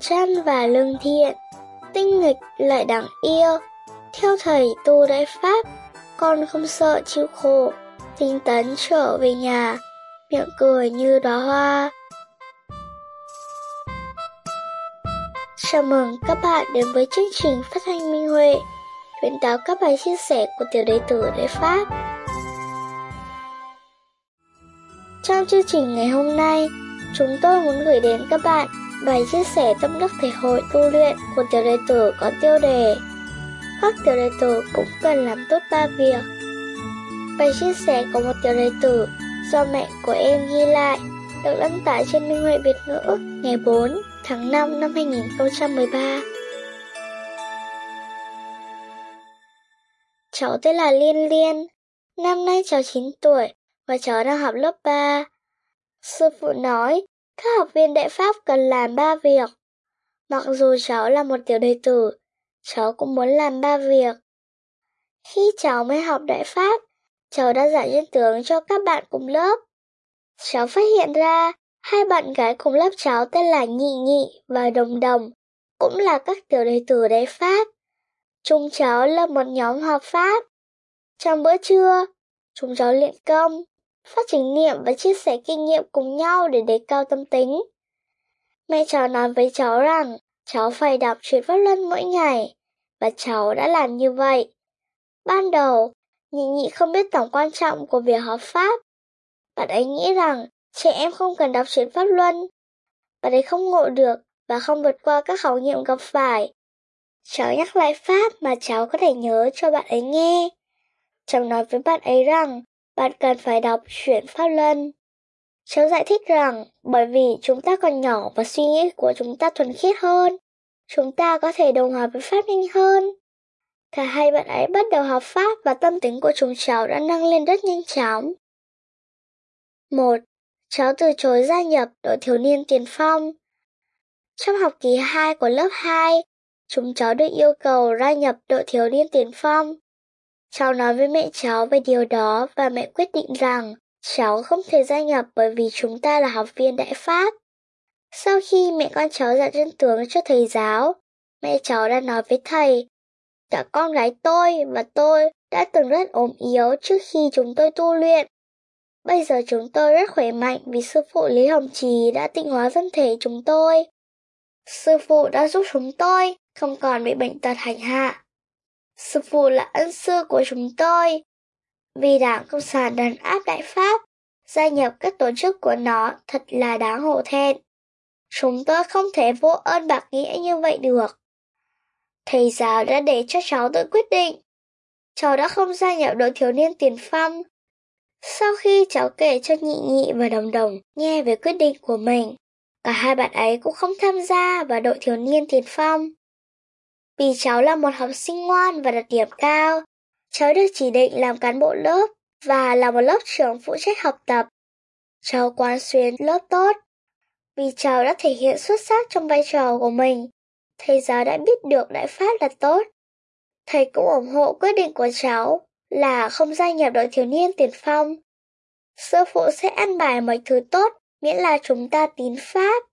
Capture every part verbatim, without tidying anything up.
chăn và lương thiện, tinh nghịch lại đáng yêu. Theo thầy tu đại pháp, con không sợ chịu khổ, tinh tấn trở về nhà, miệng cười như đóa hoa. Chào mừng các bạn đến với chương trình phát thanh Minh Huệ, truyền tải các bài chia sẻ của tiểu đệ tử Đại Pháp. Trong chương trình ngày hôm nay, chúng tôi muốn gửi đến các bạn bài chia sẻ tâm đắc thể hội tu luyện của tiểu đệ tử có tiêu đề các tiểu đệ tử cũng cần làm tốt ba việc. Bài chia sẻ của một tiểu đệ tử do mẹ của em ghi lại được đăng tải trên Minh Huệ Việt ngữ ngày bốn tháng năm năm hai nghìn không trăm mười ba. Cháu tên là Liên Liên, năm nay cháu chín tuổi và cháu đang học lớp ba. Sư phụ nói các học viên Đại Pháp cần làm ba việc. Mặc dù cháu là một tiểu đệ tử, cháu cũng muốn làm ba việc. Khi cháu mới học Đại Pháp, cháu đã giảng chân tướng cho các bạn cùng lớp. Cháu phát hiện ra hai bạn gái cùng lớp cháu tên là Nhị Nhị và Đồng Đồng, cũng là các tiểu đệ tử Đại Pháp. Chúng cháu là một nhóm học Pháp. Trong bữa trưa, chúng cháu luyện công, phát chánh niệm và chia sẻ kinh nghiệm cùng nhau để đề cao tâm tính. Mẹ cháu nói với cháu rằng cháu phải đọc truyện Pháp Luân mỗi ngày, và cháu đã làm như vậy. Ban đầu, Nhị Nhị không biết tầm quan trọng của việc học Pháp. Bạn ấy nghĩ rằng trẻ em không cần đọc truyện Pháp Luân. Bạn ấy không ngộ được và không vượt qua các khảo nghiệm gặp phải. Cháu nhắc lại Pháp mà cháu có thể nhớ cho bạn ấy nghe. Cháu nói với bạn ấy rằng bạn cần phải đọc truyện Pháp Luân. Cháu giải thích rằng bởi vì chúng ta còn nhỏ và suy nghĩ của chúng ta thuần khiết hơn, chúng ta có thể đồng hóa với Pháp nhanh hơn. Cả hai bạn ấy bắt đầu học Pháp và tâm tính của chúng cháu đã nâng lên rất nhanh chóng. Một. Cháu từ chối gia nhập đội thiếu niên tiền phong. Trong học kỳ hai của lớp hai, chúng cháu được yêu cầu gia nhập đội thiếu niên tiền phong. Cháu nói với mẹ cháu về điều đó và mẹ quyết định rằng cháu không thể gia nhập bởi vì chúng ta là học viên Đại Pháp. Sau khi mẹ con cháu giảng chân tướng cho thầy giáo, mẹ cháu đã nói với thầy, cả con gái tôi và tôi đã từng rất ốm yếu trước khi chúng tôi tu luyện. Bây giờ chúng tôi rất khỏe mạnh vì sư phụ Lý Hồng Trì đã tịnh hóa thân thể chúng tôi. Sư phụ đã giúp chúng tôi không còn bị bệnh tật hành hạ. Sư phụ là ân sư của chúng tôi. Vì Đảng Cộng sản đàn áp Đại Pháp, gia nhập các tổ chức của nó thật là đáng hổ thẹn. Chúng tôi không thể vô ơn bạc nghĩa như vậy được. Thầy giáo đã để cho cháu tự quyết định. Cháu đã không gia nhập đội thiếu niên tiền phong. Sau khi cháu kể cho Nhị Nhị và Đồng Đồng nghe về quyết định của mình, cả hai bạn ấy cũng không tham gia vào đội thiếu niên tiền phong. Vì cháu là một học sinh ngoan và đạt điểm cao, cháu được chỉ định làm cán bộ lớp và là một lớp trưởng phụ trách học tập. Cháu quán xuyến lớp tốt. Vì cháu đã thể hiện xuất sắc trong vai trò của mình, thầy giáo đã biết được Đại Pháp là tốt. Thầy cũng ủng hộ quyết định của cháu là không gia nhập đội thiếu niên tiền phong. Sư phụ sẽ ăn bài mọi thứ tốt miễn là chúng ta tín Pháp.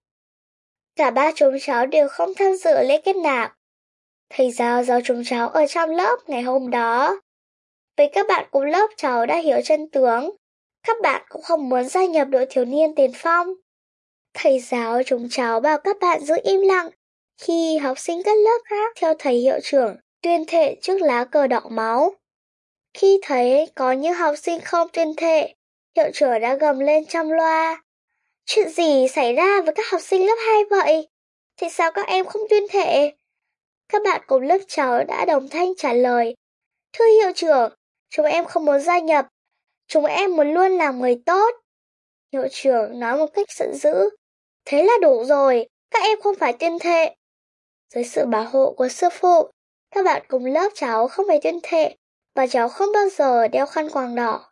Cả ba chúng cháu đều không tham dự lễ kết nạp. Thầy giáo giáo chúng cháu ở trong lớp ngày hôm đó. Vì các bạn cùng lớp cháu đã hiểu chân tướng, các bạn cũng không muốn gia nhập đội thiếu niên tiền phong. Thầy giáo chúng cháu bảo các bạn giữ im lặng khi học sinh các lớp khác theo thầy hiệu trưởng tuyên thệ trước lá cờ đỏ máu. Khi thấy có những học sinh không tuyên thệ, hiệu trưởng đã gầm lên trong loa. Chuyện gì xảy ra với các học sinh lớp hai vậy? Thì sao các em không tuyên thệ? Các bạn cùng lớp cháu đã đồng thanh trả lời, thưa hiệu trưởng, chúng em không muốn gia nhập, chúng em muốn luôn làm người tốt. Hiệu trưởng nói một cách giận dữ, thế là đủ rồi, các em không phải tuyên thệ. Dưới sự bảo hộ của sư phụ, các bạn cùng lớp cháu không phải tuyên thệ và cháu không bao giờ đeo khăn quàng đỏ.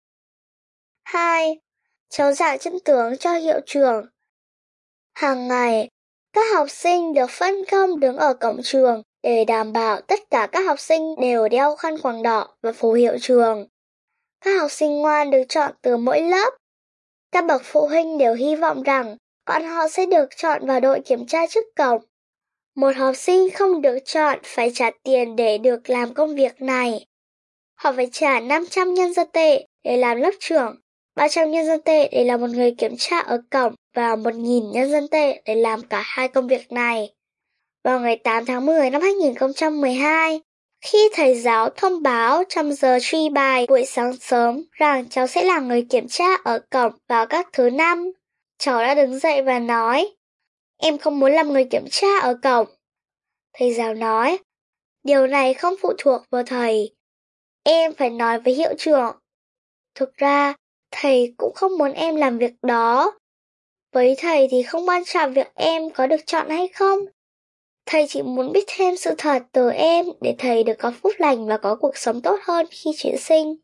Hai. Cháu giảng chân tướng cho hiệu trưởng. Hàng ngày, các học sinh được phân công đứng ở cổng trường để đảm bảo tất cả các học sinh đều đeo khăn quàng đỏ và phù hiệu trường. Các học sinh ngoan được chọn từ mỗi lớp. Các bậc phụ huynh đều hy vọng rằng bọn họ sẽ được chọn vào đội kiểm tra trước cổng. Một học sinh không được chọn phải trả tiền để được làm công việc này. Họ phải trả năm trăm nhân dân tệ để làm lớp trưởng, ba trăm nhân dân tệ để làm một người kiểm tra ở cổng và một nghìn nhân dân tệ để làm cả hai công việc này. Vào ngày tám tháng mười năm hai nghìn không trăm mười hai, khi thầy giáo thông báo trong giờ truy bài buổi sáng sớm rằng cháu sẽ là người kiểm tra ở cổng vào các thứ năm, cháu đã đứng dậy và nói, em không muốn làm người kiểm tra ở cổng. Thầy giáo nói, điều này không phụ thuộc vào thầy. Em phải nói với hiệu trưởng. Thực ra, thầy cũng không muốn em làm việc đó. Với thầy thì không quan trọng việc em có được chọn hay không. Thầy chỉ muốn biết thêm sự thật từ em để thầy được có phúc lành và có cuộc sống tốt hơn khi chuyển sinh.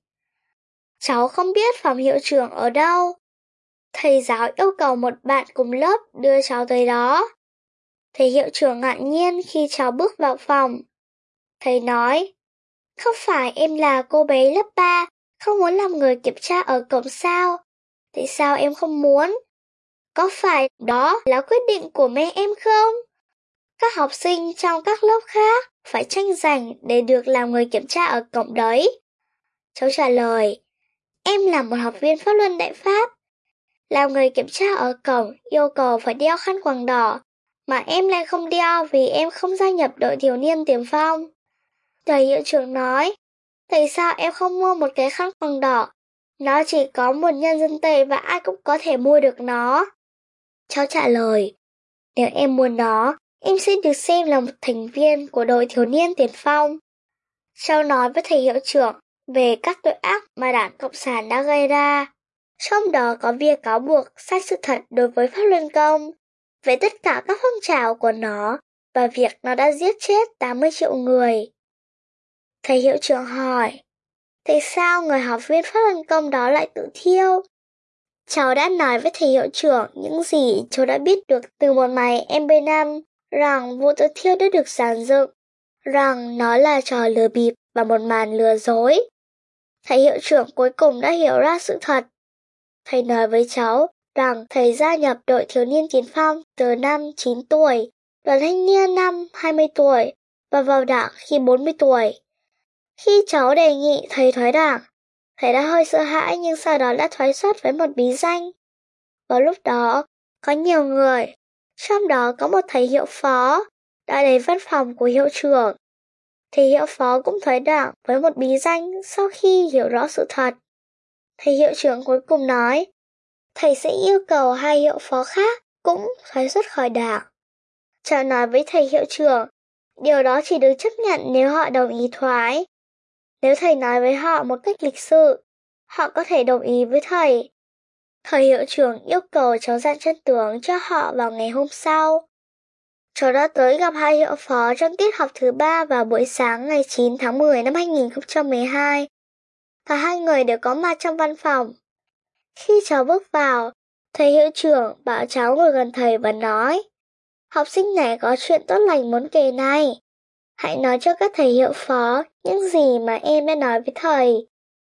Cháu không biết phòng hiệu trưởng ở đâu. Thầy giáo yêu cầu một bạn cùng lớp đưa cháu tới đó. Thầy hiệu trưởng ngạc nhiên khi cháu bước vào phòng. Thầy nói, không phải em là cô bé lớp ba, không muốn làm người kiểm tra ở cổng sao? Tại sao em không muốn? Có phải đó là quyết định của mẹ em không? Các học sinh trong các lớp khác phải tranh giành để được làm người kiểm tra ở cổng đấy. Cháu trả lời, em là một học viên pháp luân Đại Pháp. Làm người kiểm tra ở cổng yêu cầu phải đeo khăn quàng đỏ, mà em lại không đeo vì em không gia nhập đội thiếu niên tiền phong. Thầy hiệu trưởng nói, tại sao em không mua một cái khăn quàng đỏ? Nó chỉ có một nhân dân tệ và ai cũng có thể mua được nó. Cháu trả lời, nếu em mua nó, em sẽ được xem là một thành viên của đội thiếu niên tiền phong. Cháu nói với thầy hiệu trưởng về các tội ác mà Đảng Cộng sản đã gây ra. Trong đó có việc cáo buộc sai sự thật đối với Pháp Luân Công, về tất cả các phong trào của nó và việc nó đã giết chết tám mươi triệu người. Thầy hiệu trưởng hỏi, tại sao người học viên Pháp Luân Công đó lại tự thiêu? Cháu đã nói với thầy hiệu trưởng những gì cháu đã biết được từ một máy em pê năm, rằng vụ tự thiêu đã được dàn dựng, rằng nó là trò lừa bịp và một màn lừa dối. Thầy hiệu trưởng cuối cùng đã hiểu ra sự thật. Thầy nói với cháu rằng thầy gia nhập đội thiếu niên tiền phong từ năm chín tuổi, đoàn thanh niên năm hai mươi tuổi và vào đảng khi bốn mươi tuổi. Khi cháu đề nghị thầy thoái đảng, thầy đã hơi sợ hãi nhưng sau đó đã thoái xuất với một bí danh. Vào lúc đó, có nhiều người, trong đó có một thầy hiệu phó, đã đến văn phòng của hiệu trưởng. Thầy hiệu phó cũng thoái đảng với một bí danh sau khi hiểu rõ sự thật. Thầy hiệu trưởng cuối cùng nói, thầy sẽ yêu cầu hai hiệu phó khác cũng thoái xuất khỏi đảng. Cháu nói với thầy hiệu trưởng, điều đó chỉ được chấp nhận nếu họ đồng ý thoái. Nếu thầy nói với họ một cách lịch sự, họ có thể đồng ý với thầy. Thầy hiệu trưởng yêu cầu cháu dặn chân tướng cho họ vào ngày hôm sau. Cháu đã tới gặp hai hiệu phó trong tiết học thứ ba vào buổi sáng ngày chín tháng mười năm hai nghìn không trăm mười hai. Cả hai người đều có mặt trong văn phòng. Khi cháu bước vào, thầy hiệu trưởng bảo cháu ngồi gần thầy và nói, học sinh này có chuyện tốt lành muốn kể này. Hãy nói cho các thầy hiệu phó những gì mà em đã nói với thầy.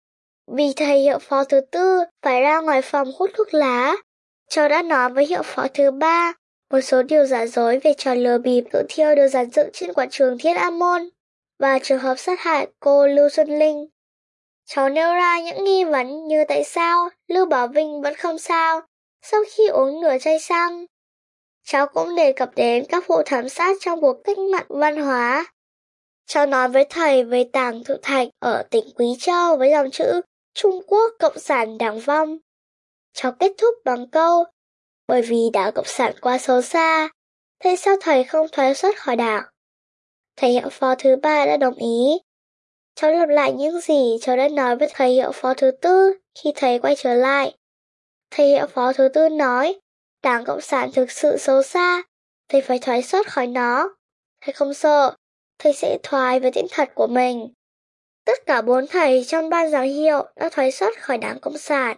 Vì thầy hiệu phó thứ tư phải ra ngoài phòng hút thuốc lá, cháu đã nói với hiệu phó thứ ba một số điều giả dối về trò lừa bịp tự thiêu được dàn dựng trên quảng trường Thiên An Môn và trường hợp sát hại cô Lưu Xuân Linh. Cháu nêu ra những nghi vấn như tại sao Lưu Bảo Vinh vẫn không sao sau khi uống nửa chai xăng. Cháu cũng đề cập đến các vụ thảm sát trong cuộc cách mạng văn hóa. Cháu nói với thầy về tàng Thự Thạch ở tỉnh Quý Châu với dòng chữ Trung Quốc Cộng sản Đảng vong. Cháu kết thúc bằng câu, bởi vì Đảng Cộng sản quá xấu xa, thế sao thầy không thoái xuất khỏi đảng? Thầy hiệu phó thứ ba đã đồng ý. Cháu lặp lại những gì cháu đã nói với thầy hiệu phó thứ tư khi thầy quay trở lại. Thầy hiệu phó thứ tư nói, Đảng Cộng sản thực sự xấu xa, thầy phải thoái xuất khỏi nó. Thầy không sợ, thầy sẽ thoái với tên thật của mình. Tất cả bốn thầy trong ban giảng hiệu đã thoái xuất khỏi Đảng Cộng sản.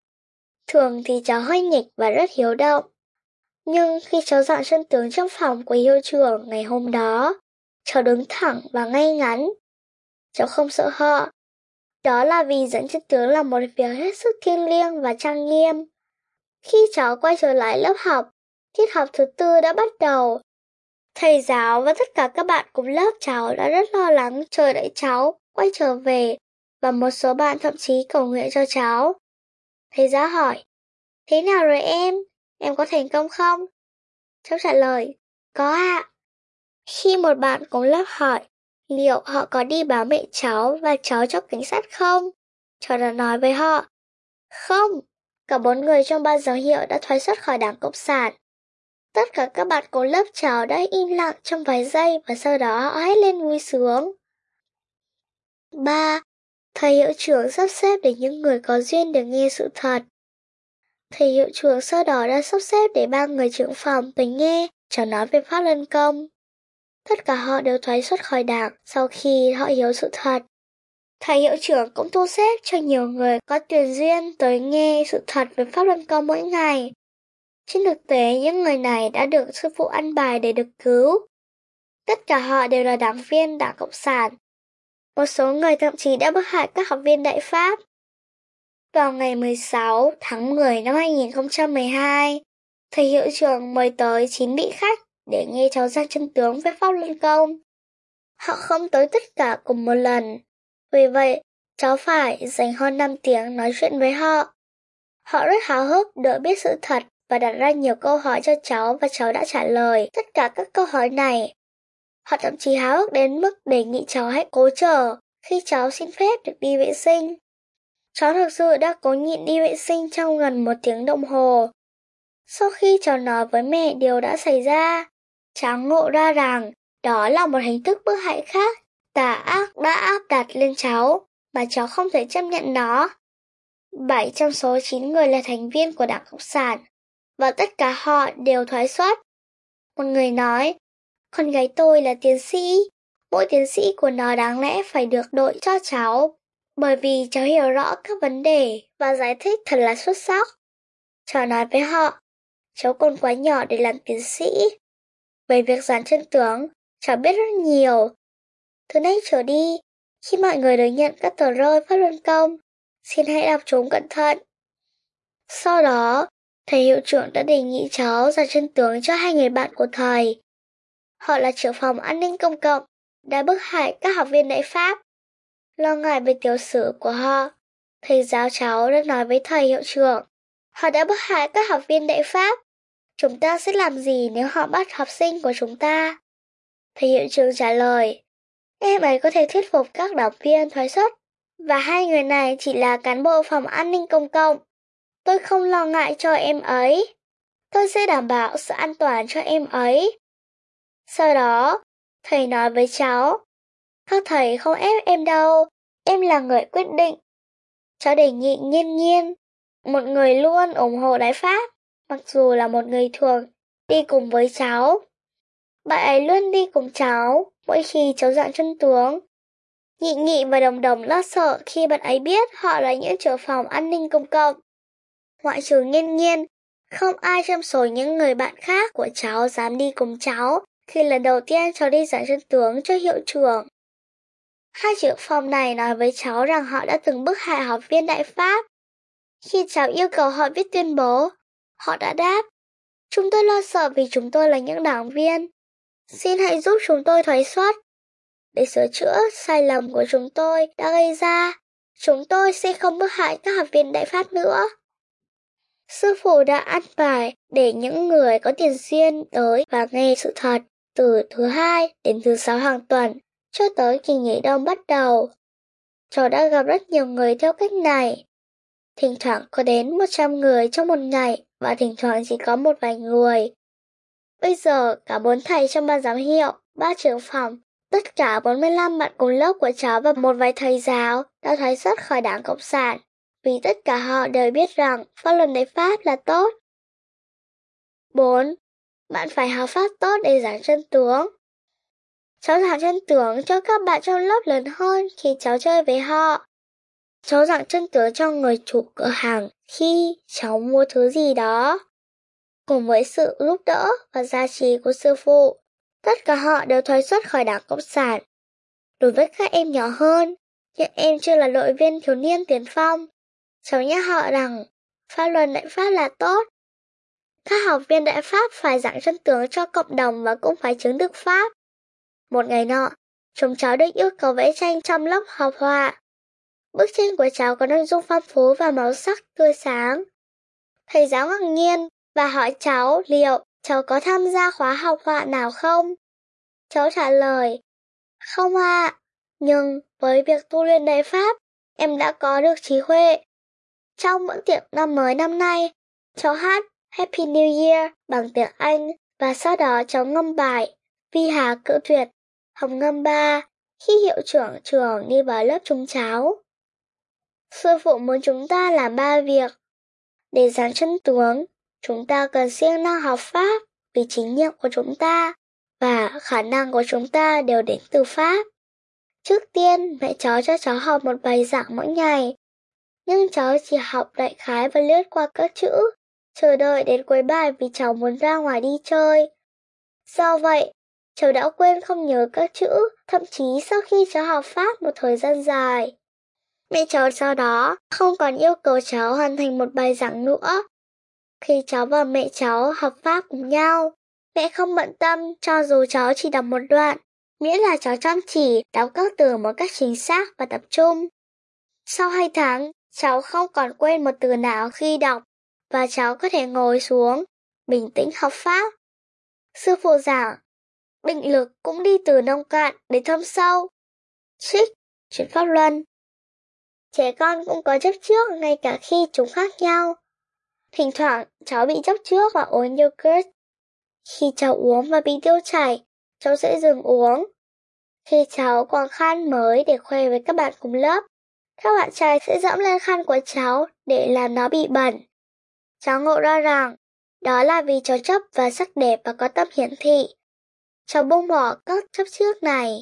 Thường thì cháu hơi nghịch và rất hiếu động. Nhưng khi cháu dọn chân tướng trong phòng của hiệu trưởng ngày hôm đó, cháu đứng thẳng và ngay ngắn. Cháu không sợ họ. Đó là vì dẫn chân tướng là một việc hết sức thiêng liêng và trang nghiêm. Khi cháu quay trở lại lớp học, Tiết học thứ tư đã bắt đầu. Thầy giáo và tất cả các bạn cùng lớp cháu đã rất lo lắng chờ đợi cháu quay trở về, và một số bạn thậm chí cầu nguyện cho cháu. Thầy giáo hỏi, thế nào rồi em? Em có thành công không? Cháu trả lời, có ạ. Khi một bạn cùng lớp hỏi liệu họ có đi báo mẹ cháu và cháu cho cảnh sát không, cháu đã nói với họ, không, cả bốn người trong ban giám hiệu đã thoái xuất khỏi Đảng Cộng sản. Tất cả các bạn cùng lớp cháu đã im lặng trong vài giây và sau đó họ hét lên vui sướng. ba. Thầy hiệu trưởng sắp xếp để những người có duyên được nghe sự thật. Thầy hiệu trưởng sau đó đã sắp xếp để ba người trưởng phòng tới nghe cháu nói về Pháp Luân Công. Tất cả họ đều thoái xuất khỏi đảng sau khi họ hiểu sự thật. Thầy hiệu trưởng cũng thu xếp cho nhiều người có tiền duyên tới nghe sự thật về Pháp Luân Công mỗi ngày. Trên thực tế, những người này đã được sư phụ ăn bài để được cứu. Tất cả họ đều là đảng viên Đảng Cộng sản. Một số người thậm chí đã bức hại các học viên Đại Pháp. Vào ngày mười sáu tháng mười năm hai nghìn không trăm mười hai, thầy hiệu trưởng mời tới chín vị khách để nghe cháu giảng chân tướng về Pháp Luân Công. Họ không tới tất cả cùng một lần. Vì vậy, cháu phải dành hơn năm tiếng nói chuyện với họ. Họ rất háo hức đợi biết sự thật và đặt ra nhiều câu hỏi cho cháu và cháu đã trả lời tất cả các câu hỏi này. Họ thậm chí háo hức đến mức đề nghị cháu hãy cố chờ khi cháu xin phép được đi vệ sinh. Cháu thực sự đã cố nhịn đi vệ sinh trong gần một tiếng đồng hồ. Sau khi cháu nói với mẹ điều đã xảy ra, cháu ngộ ra rằng đó là một hình thức bức hại khác tà ác đã áp đặt lên cháu mà cháu không thể chấp nhận nó. Bảy trong số chín người là thành viên của Đảng Cộng sản và tất cả họ đều thoái xuất. Một người nói, con gái tôi là tiến sĩ, mỗi tiến sĩ của nó đáng lẽ phải được đội cho cháu, bởi vì cháu hiểu rõ các vấn đề và giải thích thật là xuất sắc. Cháu nói với họ, cháu còn quá nhỏ để làm tiến sĩ. Về việc giảng chân tướng, cháu biết rất nhiều. Từ nay trở đi, khi mọi người được nhận các tờ rơi Pháp Luân Công, xin hãy đọc chúng cẩn thận. Sau đó, thầy hiệu trưởng đã đề nghị cháu giảng chân tướng cho hai người bạn của thầy. Họ là trưởng phòng an ninh công cộng, đã bức hại các học viên Đại Pháp. Lo ngại về tiểu sử của họ, thầy giáo cháu đã nói với thầy hiệu trưởng, họ đã bức hại các học viên Đại Pháp. Chúng ta sẽ làm gì nếu họ bắt học sinh của chúng ta? Thầy hiệu trưởng trả lời, em ấy có thể thuyết phục các đảng viên thoái xuất, và hai người này chỉ là cán bộ phòng an ninh công cộng. Tôi không lo ngại cho em ấy. Tôi sẽ đảm bảo sự an toàn cho em ấy. Sau đó, thầy nói với cháu, các thầy không ép em đâu, em là người quyết định. Cháu đề nghị Nhiên Nhiên, một người luôn ủng hộ Đại Pháp, mặc dù là một người thường, đi cùng với cháu. Bạn ấy luôn đi cùng cháu mỗi khi cháu giảng chân tướng. Nhị Nhị và Đồng Đồng lo sợ khi bạn ấy biết họ là những trưởng phòng an ninh công cộng. Ngoại trừ Nhiên Nhiên, không ai trong số những người bạn khác của cháu dám đi cùng cháu khi lần đầu tiên cháu đi giảng chân tướng cho hiệu trưởng. Hai trưởng phòng này nói với cháu rằng họ đã từng bức hại học viên Đại Pháp. Khi cháu yêu cầu họ viết tuyên bố, họ đã đáp, chúng tôi lo sợ vì chúng tôi là những đảng viên. Xin hãy giúp chúng tôi thoái xuất. Để sửa chữa sai lầm của chúng tôi đã gây ra, chúng tôi sẽ không bức hại các học viên Đại Pháp nữa. Sư phụ đã ăn bài để những người có tiền duyên tới và nghe sự thật từ thứ hai đến thứ sáu hàng tuần, cho tới kỳ nghỉ đông bắt đầu. Cháu đã gặp rất nhiều người theo cách này. Thỉnh thoảng có đến một trăm người trong một ngày và thỉnh thoảng chỉ có một vài người. Bây giờ cả bốn thầy trong ban giám hiệu, ba trưởng phòng, tất cả bốn mươi lăm bạn cùng lớp của cháu và một vài thầy giáo đã thoái xuất khỏi Đảng Cộng sản, vì tất cả họ đều biết rằng pháp luật Đại Pháp là tốt. bốn. Bạn phải học pháp tốt để giảng chân tướng. Cháu giảng chân tướng cho các bạn trong lớp lớn hơn khi cháu chơi với họ. Cháu giảng chân tướng cho người chủ cửa hàng khi cháu mua thứ gì đó. Cùng với sự giúp đỡ và gia trì của sư phụ, tất cả họ đều thoái xuất khỏi Đảng Cộng sản. Đối với các em nhỏ hơn, những em chưa là đội viên thiếu niên tiền phong, cháu nhắc họ rằng pháp luật Đại Pháp là tốt. Các học viên Đại Pháp phải giảng chân tướng cho cộng đồng và cũng phải chứng thực Pháp. Một ngày nọ, chúng cháu được yêu cầu vẽ tranh trong lớp học họa. Bức tranh của cháu có nội dung phong phú và màu sắc tươi sáng. Thầy giáo ngạc nhiên và hỏi cháu liệu cháu có tham gia khóa học họa nào không. Cháu trả lời, không ạ, à, nhưng với việc tu luyện Đại Pháp, em đã có được trí huệ. Trong bữa tiệc năm mới năm nay, cháu hát Happy New Year bằng tiếng Anh và sau đó cháu ngâm bài Vi Hà Cự Tuyệt, học ngâm ba khi hiệu trưởng trường đi vào lớp chúng cháu. Sư phụ muốn chúng ta làm ba việc. Để giảng chân tướng, chúng ta cần siêng năng học Pháp vì chính nhiệm của chúng ta và khả năng của chúng ta đều đến từ Pháp. Trước tiên, mẹ cháu cho cháu học một bài giảng mỗi ngày, nhưng cháu chỉ học đại khái và lướt qua các chữ, chờ đợi đến cuối bài vì cháu muốn ra ngoài đi chơi. Do vậy, cháu đã quên không nhớ các chữ, thậm chí sau khi cháu học Pháp một thời gian dài. Mẹ cháu sau đó không còn yêu cầu cháu hoàn thành một bài giảng nữa. Khi cháu và mẹ cháu học Pháp cùng nhau, mẹ không bận tâm cho dù cháu chỉ đọc một đoạn, miễn là cháu chăm chỉ đọc các từ một cách chính xác và tập trung. Sau hai tháng, cháu không còn quên một từ nào khi đọc và cháu có thể ngồi xuống, bình tĩnh học Pháp. Sư phụ giảng, định lực cũng đi từ nông cạn đến thâm sâu. Trích, Chuyển Pháp Luân. Trẻ con cũng có chấp trước ngay cả khi chúng khác nhau. Thỉnh thoảng cháu bị chấp trước và uống yogurt. Khi cháu uống và bị tiêu chảy, cháu sẽ dừng uống. Khi cháu quàng khăn mới để khoe với các bạn cùng lớp, các bạn trai sẽ dẫm lên khăn của cháu để làm nó bị bẩn. Cháu ngộ ra rằng, đó là vì cháu chấp và sắc đẹp và có tâm hiển thị. Cháu buông bỏ các chấp trước này.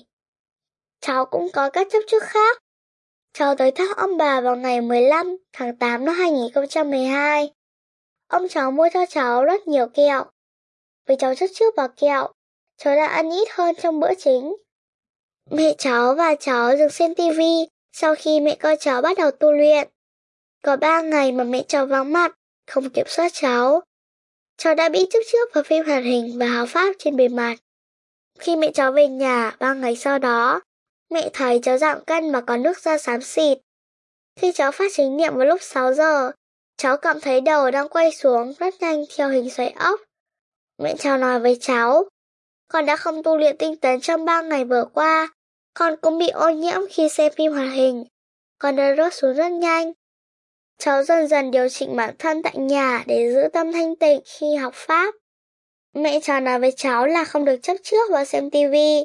Cháu cũng có các chấp trước khác. Cháu tới thăm ông bà vào ngày mười lăm tháng tám năm hai nghìn không trăm mười hai. Ông cháu mua cho cháu rất nhiều kẹo. Vì cháu chấp trước vào kẹo, cháu đã ăn ít hơn trong bữa chính. Mẹ cháu và cháu dừng xem tivi sau khi mẹ con cháu bắt đầu tu luyện. Có ba ngày mà mẹ cháu vắng mặt, không kiểm soát cháu. Cháu đã bị chấp trước vào phim hoạt hình và hào Pháp trên bề mặt. Khi mẹ cháu về nhà ba ngày sau đó, mẹ thấy cháu giảm cân và có nước da xám xịt. Khi cháu phát chánh niệm vào lúc sáu giờ, cháu cảm thấy đầu đang quay xuống rất nhanh theo hình xoáy ốc. Mẹ cháu nói với cháu, con đã không tu luyện tinh tấn trong ba ngày vừa qua, con cũng bị ô nhiễm khi xem phim hoạt hình, con đã rớt xuống rất nhanh. Cháu dần dần điều chỉnh bản thân tại nhà để giữ tâm thanh tịnh khi học Pháp. Mẹ cháu nói với cháu là không được chấp trước vào xem tivi.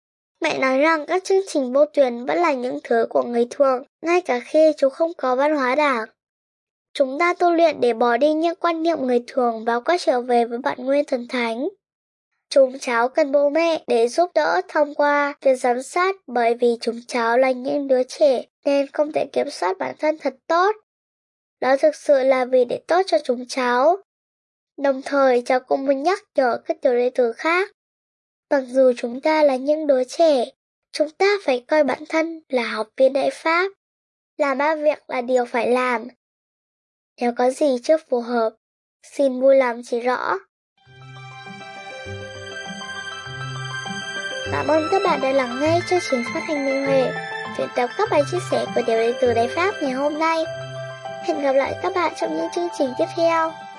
Mẹ nói rằng các chương trình vô tuyến vẫn là những thứ của người thường, ngay cả khi chúng không có văn hóa đảng. Chúng ta tu luyện để bỏ đi những quan niệm người thường và quay trở về với bản nguyên thần thánh. Chúng cháu cần bố mẹ để giúp đỡ thông qua việc giám sát bởi vì chúng cháu là những đứa trẻ nên không thể kiểm soát bản thân thật tốt. Đó thực sự là vì để tốt cho chúng cháu. Đồng thời cháu cũng muốn nhắc nhở các tiểu đệ tử khác. Mặc dù chúng ta là những đứa trẻ, chúng ta phải coi bản thân là học viên Đại Pháp. Làm ba việc là điều phải làm. Nếu có gì chưa phù hợp, xin vui lòng chỉ rõ. Cảm ơn các bạn đã lắng nghe chương trình phát thanh Minh Huệ, tuyển tập các bài chia sẻ của tiểu đệ tử Đại Pháp ngày hôm nay. Hẹn gặp lại các bạn trong những chương trình tiếp theo.